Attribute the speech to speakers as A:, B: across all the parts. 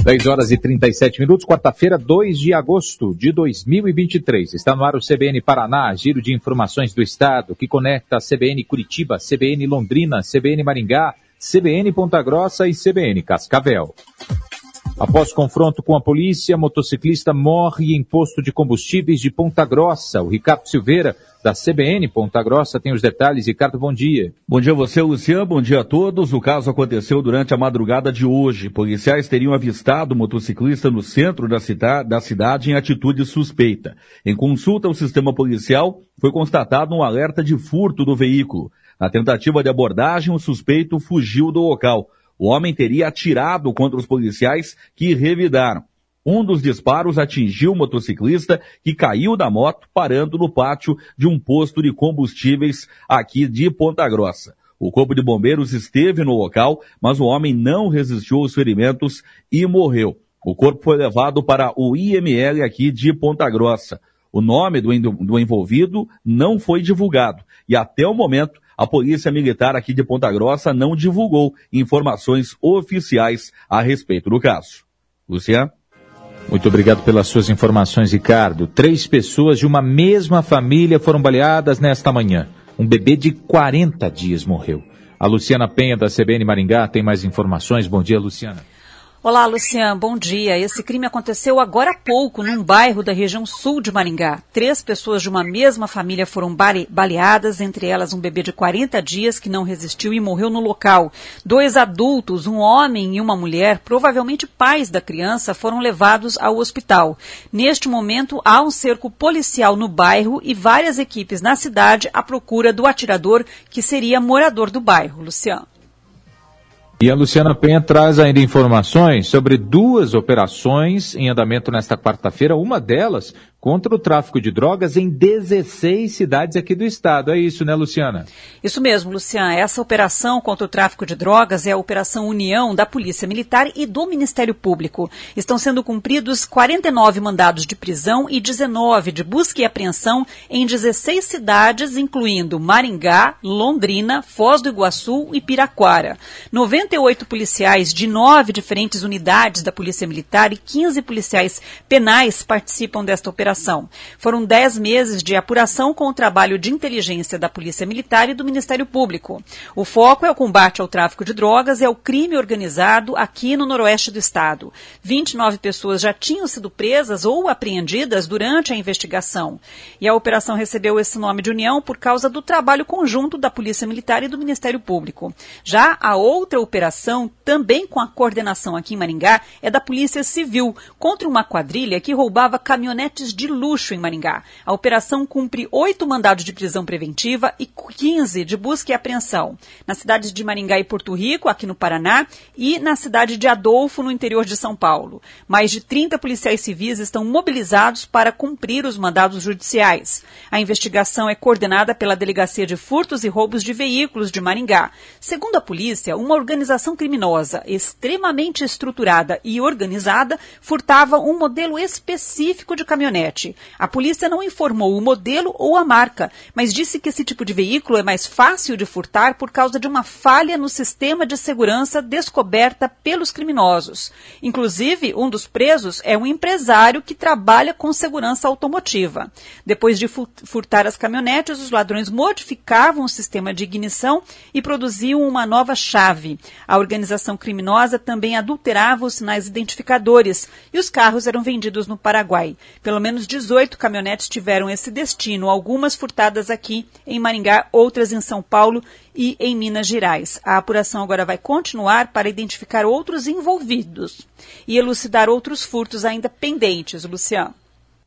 A: 10h37, quarta-feira, 2 de agosto de 2023. Está no ar o CBN Paraná, giro de informações do estado, que conecta a CBN Curitiba, CBN Londrina, CBN Maringá, CBN Ponta Grossa e CBN Cascavel. Após confronto com a polícia, motociclista morre em posto de combustíveis de Ponta Grossa. O Ricardo Silveira, da CBN Ponta Grossa, tem os detalhes. Ricardo, bom dia.
B: Bom dia a você, Luciano. Bom dia a todos. O caso aconteceu durante a madrugada de hoje. Policiais teriam avistado o motociclista no centro da cidade em atitude suspeita. Em consulta ao sistema policial, foi constatado um alerta de furto do veículo. Na tentativa de abordagem, o suspeito fugiu do local. O homem teria atirado contra os policiais que revidaram. Um dos disparos atingiu o motociclista, que caiu da moto, parando no pátio de um posto de combustíveis aqui de Ponta Grossa. O corpo de bombeiros esteve no local, mas o homem não resistiu aos ferimentos e morreu. O corpo foi levado para o IML aqui de Ponta Grossa. O nome do envolvido não foi divulgado e até o momento a Polícia Militar aqui de Ponta Grossa não divulgou informações oficiais a respeito do caso. Luciano?
A: Muito obrigado pelas suas informações, Ricardo. 3 pessoas de uma mesma família foram baleadas nesta manhã. Um bebê de 40 dias morreu. A Luciana Penha, da CBN Maringá, tem mais informações. Bom dia, Luciana.
C: Olá, Luciano, bom dia. Esse crime aconteceu agora há pouco, num bairro da região sul de Maringá. 3 pessoas de uma mesma família foram baleadas, entre elas um bebê de 40 dias que não resistiu e morreu no local. 2 adultos, um homem e uma mulher, provavelmente pais da criança, foram levados ao hospital. Neste momento, há um cerco policial no bairro e várias equipes na cidade à procura do atirador, que seria morador do bairro. Luciano.
A: E a Luciana Penha traz ainda informações sobre 2 operações em andamento nesta quarta-feira, uma delas contra o tráfico de drogas em 16 cidades aqui do estado. É isso, né, Luciana?
C: Isso mesmo, Luciana. Essa operação contra o tráfico de drogas é a Operação União da Polícia Militar e do Ministério Público. Estão sendo cumpridos 49 mandados de prisão e 19 de busca e apreensão em 16 cidades, incluindo Maringá, Londrina, Foz do Iguaçu e Piraquara. 98 policiais de 9 diferentes unidades da Polícia Militar e 15 policiais penais participam desta operação. Foram 10 meses de apuração com o trabalho de inteligência da Polícia Militar e do Ministério Público. O foco é o combate ao tráfico de drogas e ao crime organizado aqui no noroeste do estado. 29 pessoas já tinham sido presas ou apreendidas durante a investigação. E a operação recebeu esse nome de União por causa do trabalho conjunto da Polícia Militar e do Ministério Público. Já a outra operação, também com a coordenação aqui em Maringá, é da Polícia Civil, contra uma quadrilha que roubava caminhonetes de luxo em Maringá. A operação cumpre 8 mandados de prisão preventiva e 15 de busca e apreensão. Nas cidades de Maringá e Porto Rico, aqui no Paraná, e na cidade de Adolfo, no interior de São Paulo. Mais de 30 policiais civis estão mobilizados para cumprir os mandados judiciais. A investigação é coordenada pela Delegacia de Furtos e Roubos de Veículos de Maringá. Segundo a polícia, uma organização criminosa extremamente estruturada e organizada furtava um modelo específico de caminhonete. A polícia não informou o modelo ou a marca, mas disse que esse tipo de veículo é mais fácil de furtar por causa de uma falha no sistema de segurança descoberta pelos criminosos. Inclusive, um dos presos é um empresário que trabalha com segurança automotiva. Depois de furtar as caminhonetes, os ladrões modificavam o sistema de ignição e produziam uma nova chave. A organização criminosa também adulterava os sinais identificadores e os carros eram vendidos no Paraguai. Pelo menos 18 caminhonetes tiveram esse destino, algumas furtadas aqui em Maringá, outras em São Paulo e em Minas Gerais. A apuração agora vai continuar para identificar outros envolvidos e elucidar outros furtos ainda pendentes. Luciano.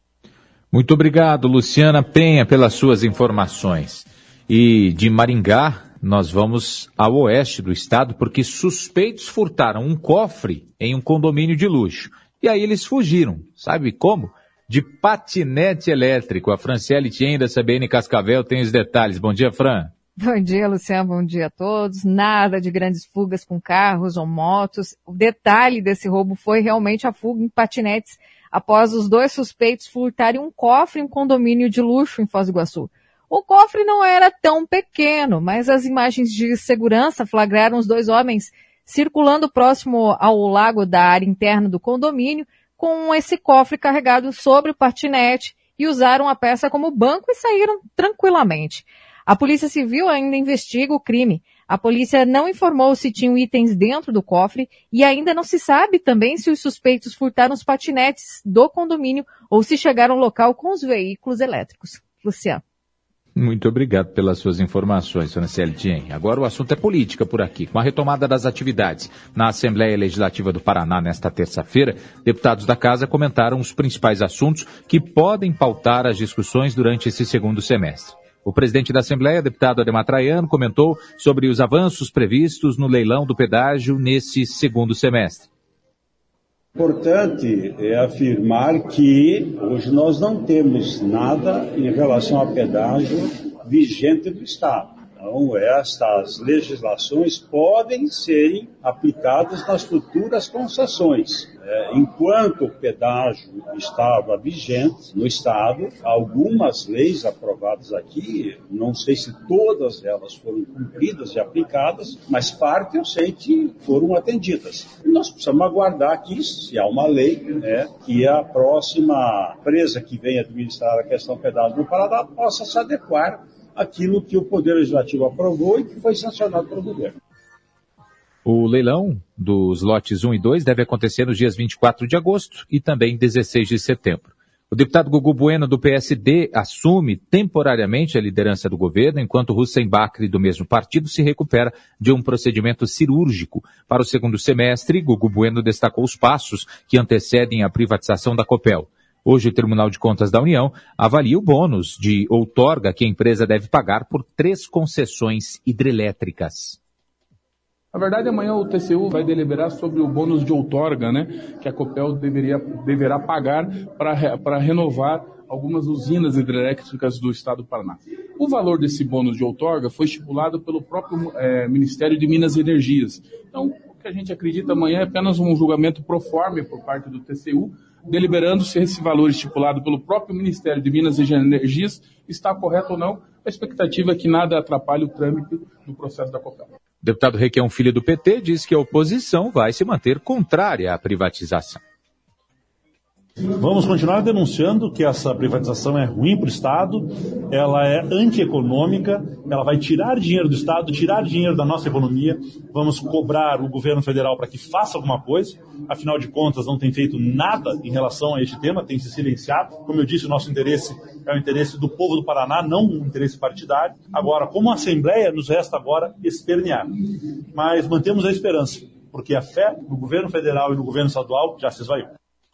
A: Muito obrigado, Luciana Penha, pelas suas informações. E de Maringá, nós vamos ao oeste do estado, porque suspeitos furtaram um cofre em um condomínio de luxo. E aí eles fugiram. Sabe como? De patinete elétrico. A Franciele Tien, da CBN Cascavel, tem os detalhes. Bom dia, Fran.
D: Bom dia, Luciano. Bom dia a todos. Nada de grandes fugas com carros ou motos. O detalhe desse roubo foi realmente a fuga em patinetes após os 2 suspeitos furtarem um cofre em um condomínio de luxo em Foz do Iguaçu. O cofre não era tão pequeno, mas as imagens de segurança flagraram os 2 homens circulando próximo ao lago da área interna do condomínio com esse cofre carregado sobre o patinete e usaram a peça como banco e saíram tranquilamente. A Polícia Civil ainda investiga o crime. A polícia não informou se tinham itens dentro do cofre e ainda não se sabe também se os suspeitos furtaram os patinetes do condomínio ou se chegaram ao local com os veículos elétricos. Luciano.
A: Muito obrigado pelas suas informações, Sônia Celtien. Agora o assunto é política por aqui. Com a retomada das atividades na Assembleia Legislativa do Paraná nesta terça-feira, deputados da Casa comentaram os principais assuntos que podem pautar as discussões durante esse segundo semestre. O presidente da Assembleia, deputado Ademar Traiano, comentou sobre os avanços previstos no leilão do pedágio nesse segundo semestre.
E: Importante é afirmar que hoje nós não temos nada em relação a pedágio vigente do Estado. Então, estas legislações podem ser aplicadas nas futuras concessões. Enquanto o pedágio estava vigente no Estado, algumas leis aprovadas aqui, não sei se todas elas foram cumpridas e aplicadas, mas parte eu sei que foram atendidas. E nós precisamos aguardar aqui, se há uma lei, que a próxima empresa que venha administrar a questão do pedágio no Paraná possa se adequar àquilo que o Poder Legislativo aprovou e que foi sancionado pelo governo.
A: O leilão dos lotes 1 e 2 deve acontecer nos dias 24 de agosto e também 16 de setembro. O deputado Gugu Bueno, do PSD, assume temporariamente a liderança do governo, enquanto Hussein Bacri, do mesmo partido, se recupera de um procedimento cirúrgico. Para o segundo semestre, Gugu Bueno destacou os passos que antecedem a privatização da Copel. Hoje, o Tribunal de Contas da União avalia o bônus de outorga que a empresa deve pagar por 3 concessões hidrelétricas.
F: Na verdade, amanhã o TCU vai deliberar sobre o bônus de outorga, que a Copel deverá pagar para renovar algumas usinas hidrelétricas do Estado do Paraná. O valor desse bônus de outorga foi estipulado pelo próprio Ministério de Minas e Energias. Então, o que a gente acredita amanhã é apenas um julgamento pro forma por parte do TCU, deliberando se esse valor estipulado pelo próprio Ministério de Minas e Energias está correto ou não. A expectativa é que nada atrapalhe o trâmite do processo da Copel.
A: O deputado Requião Filho, do PT, diz que a oposição vai se manter contrária à privatização.
G: Vamos continuar denunciando que essa privatização é ruim para o Estado, ela é antieconômica, ela vai tirar dinheiro do Estado, tirar dinheiro da nossa economia. Vamos cobrar o governo federal para que faça alguma coisa, afinal de contas não tem feito nada em relação a este tema, tem se silenciado. Como eu disse, o nosso interesse é o interesse do povo do Paraná, não um interesse partidário. Agora, como Assembleia, nos resta agora espernear. Mas mantemos a esperança, porque a fé no governo federal e no governo estadual já se esvaiu.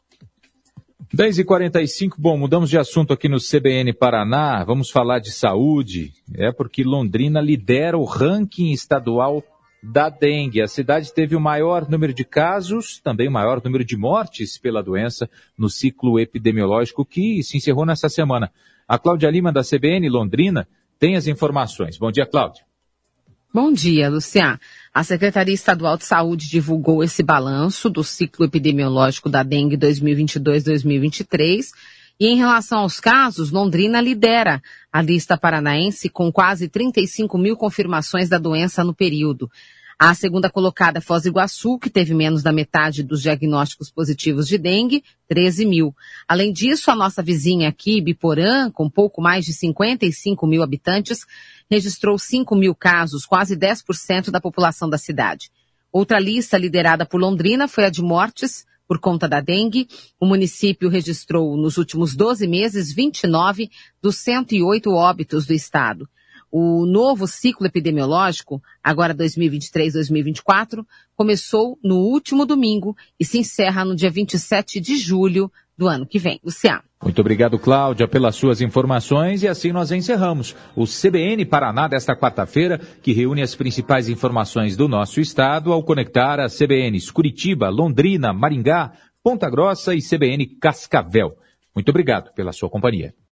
A: 10h45, bom, mudamos de assunto aqui no CBN Paraná, vamos falar de saúde, porque Londrina lidera o ranking estadual da dengue. A cidade teve o maior número de casos, também o maior número de mortes pela doença no ciclo epidemiológico que se encerrou nessa semana. A Cláudia Lima, da CBN Londrina, tem as informações. Bom dia, Cláudia.
H: Bom dia, Luciano. A Secretaria Estadual de Saúde divulgou esse balanço do ciclo epidemiológico da dengue 2022-2023 e em relação aos casos, Londrina lidera a lista paranaense com quase 35 mil confirmações da doença no período. A segunda colocada é Foz do Iguaçu, que teve menos da metade dos diagnósticos positivos de dengue, 13 mil. Além disso, a nossa vizinha aqui, Biporã, com pouco mais de 55 mil habitantes, registrou 5 mil casos, quase 10% da população da cidade. Outra lista liderada por Londrina foi a de mortes por conta da dengue. O município registrou, nos últimos 12 meses, 29 dos 108 óbitos do estado. O novo ciclo epidemiológico, agora 2023-2024, começou no último domingo e se encerra no dia 27 de julho do ano que vem. Luciano.
A: Muito obrigado, Cláudia, pelas suas informações e assim nós encerramos o CBN Paraná desta quarta-feira, que reúne as principais informações do nosso estado ao conectar as CBNs Curitiba, Londrina, Maringá, Ponta Grossa e CBN Cascavel. Muito obrigado pela sua companhia.